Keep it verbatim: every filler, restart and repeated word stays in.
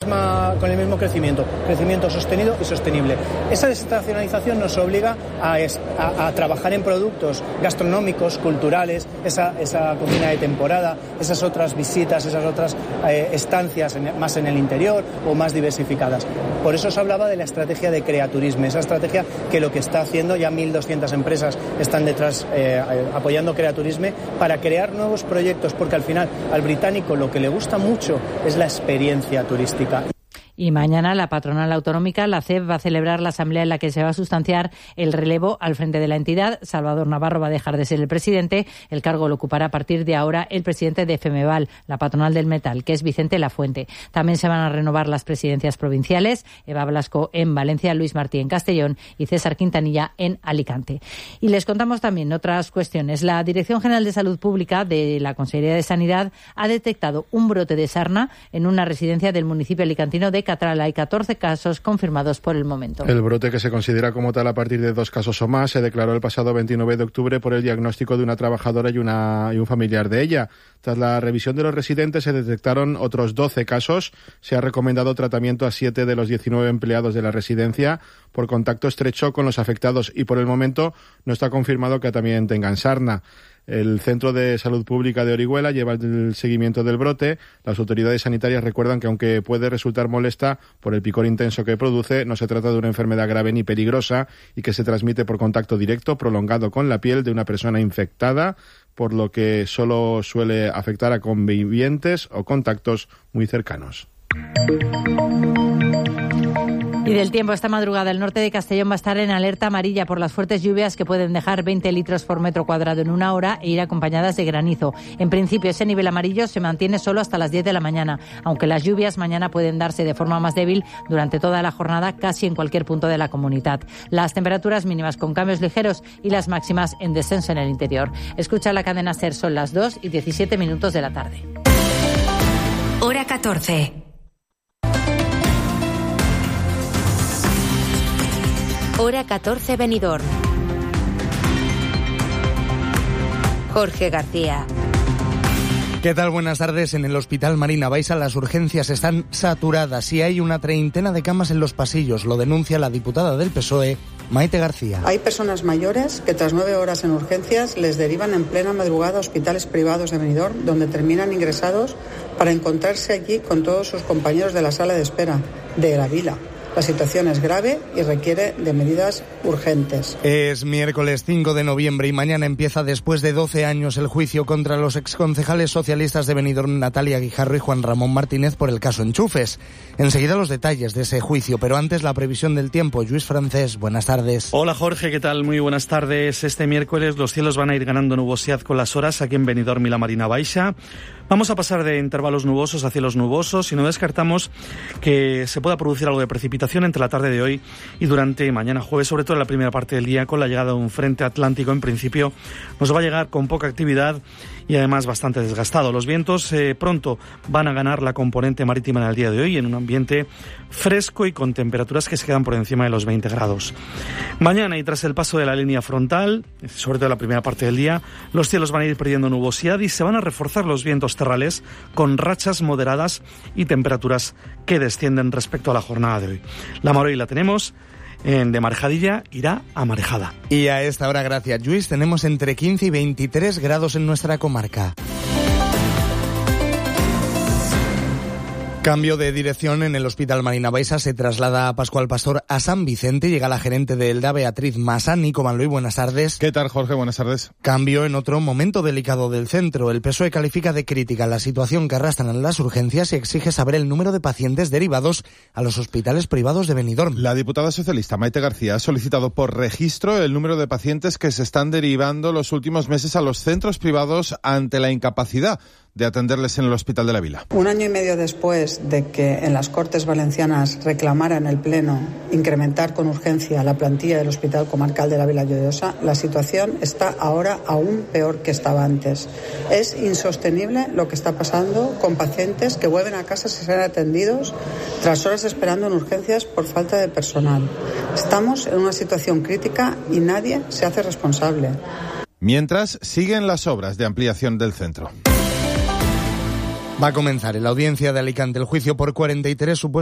misma, con el mismo crecimiento, crecimiento sostenido y sostenible. Esa desestacionalización nos obliga a, a, a trabajar en productos gastronómicos, culturales, esa, esa cocina de temporada, esas otras visitas, esas otras eh, estancias en, más en el interior o más diversificadas. Por eso se hablaba de la estrategia de creaturismo, esa estrategia que lo que está haciendo, ya mil doscientas empresas están detrás eh, apoyando creaturismo para crear nuevos proyectos, porque al final al británico lo que le gusta mucho es la experiencia turística. Y mañana la patronal autonómica, la C E P, va a celebrar la asamblea en la que se va a sustanciar el relevo al frente de la entidad. Salvador Navarro va a dejar de ser el presidente. El cargo lo ocupará a partir de ahora el presidente de Femeval, la patronal del metal, que es Vicente Lafuente. También se van a renovar las presidencias provinciales, Eva Blasco en Valencia, Luis Martí en Castellón y César Quintanilla en Alicante. Y les contamos también otras cuestiones. La Dirección General de Salud Pública de la Consejería de Sanidad ha detectado un brote de sarna en una residencia del municipio alicantino de Catrala. Hay catorce casos confirmados por el momento. El brote, que se considera como tal a partir de dos casos o más, se declaró el pasado veintinueve de octubre por el diagnóstico de una trabajadora y, una, y un familiar de ella. Tras la revisión de los residentes se detectaron otros doce casos. Se ha recomendado tratamiento a siete de los diecinueve empleados de la residencia por contacto estrecho con los afectados y por el momento no está confirmado que también tengan sarna. El Centro de Salud Pública de Orihuela lleva el seguimiento del brote. Las autoridades sanitarias recuerdan que aunque puede resultar molesta por el picor intenso que produce, no se trata de una enfermedad grave ni peligrosa y que se transmite por contacto directo prolongado con la piel de una persona infectada, por lo que solo suele afectar a convivientes o contactos muy cercanos. Y del tiempo, esta madrugada el norte de Castellón va a estar en alerta amarilla por las fuertes lluvias que pueden dejar veinte litros por metro cuadrado en una hora e ir acompañadas de granizo. En principio, ese nivel amarillo se mantiene solo hasta las diez de la mañana, aunque las lluvias mañana pueden darse de forma más débil durante toda la jornada casi en cualquier punto de la comunidad. Las temperaturas mínimas con cambios ligeros y las máximas en descenso en el interior. Escucha la cadena SER, son las dos y diecisiete minutos de la tarde. Hora catorce. Hora catorce, Benidorm. Jorge García. ¿Qué tal? Buenas tardes. En el Hospital Marina Baixa las urgencias están saturadas y hay una treintena de camas en los pasillos. Lo denuncia la diputada del P S O E, Maite García. Hay personas mayores que tras nueve horas en urgencias les derivan en plena madrugada a hospitales privados de Benidorm, donde terminan ingresados para encontrarse allí con todos sus compañeros de la sala de espera de la Vila. La situación es grave y requiere de medidas urgentes. Es miércoles cinco de noviembre y mañana empieza, después de doce años, el juicio contra los exconcejales socialistas de Benidorm, Natalia Guijarro y Juan Ramón Martínez, por el caso Enchufes. Enseguida los detalles de ese juicio, pero antes la previsión del tiempo. Luis Francés, buenas tardes. Hola Jorge, ¿qué tal? Muy buenas tardes. Este miércoles los cielos van a ir ganando nubosidad con las horas aquí en Benidorm y la Marina Baixa. Vamos a pasar de intervalos nubosos a cielos nubosos y no descartamos que se pueda producir algo de precipitación entre la tarde de hoy y durante mañana jueves, sobre todo en la primera parte del día, con la llegada de un frente atlántico. En principio nos va a llegar con poca actividad y además bastante desgastado. Los vientos eh, pronto van a ganar la componente marítima en el día de hoy en un ambiente fresco y con temperaturas que se quedan por encima de los veinte grados. Mañana y tras el paso de la línea frontal, sobre todo en la primera parte del día, los cielos van a ir perdiendo nubosidad y se van a reforzar los vientos terrales con rachas moderadas y temperaturas que descienden respecto a la jornada de hoy. La mar hoy la tenemos en de marejadilla, irá a marejada. Y a esta hora, gracias Luis, tenemos entre quince y veintitrés grados en nuestra comarca. Cambio de dirección en el Hospital Marina Baixa. Se traslada a Pascual Pastor a San Vicente. Llega la gerente de Elda, Beatriz Masán. Nico Manluy, buenas tardes. ¿Qué tal, Jorge? Buenas tardes. Cambio en otro momento delicado del centro. El P S O E califica de crítica la situación que arrastran en las urgencias y exige saber el número de pacientes derivados a los hospitales privados de Benidorm. La diputada socialista Maite García ha solicitado por registro el número de pacientes que se están derivando los últimos meses a los centros privados ante la incapacidad de atenderles en el Hospital de la Vila. Un año y medio después de que en las Cortes Valencianas reclamara en el Pleno incrementar con urgencia la plantilla del Hospital Comarcal de la Vila Lloyosa, la situación está ahora aún peor que estaba antes. Es insostenible lo que está pasando con pacientes que vuelven a casa sin ser atendidos tras horas esperando en urgencias por falta de personal. Estamos en una situación crítica y nadie se hace responsable. Mientras, siguen las obras de ampliación del centro. Va a comenzar en la audiencia de Alicante el juicio por cuarenta y tres supuestos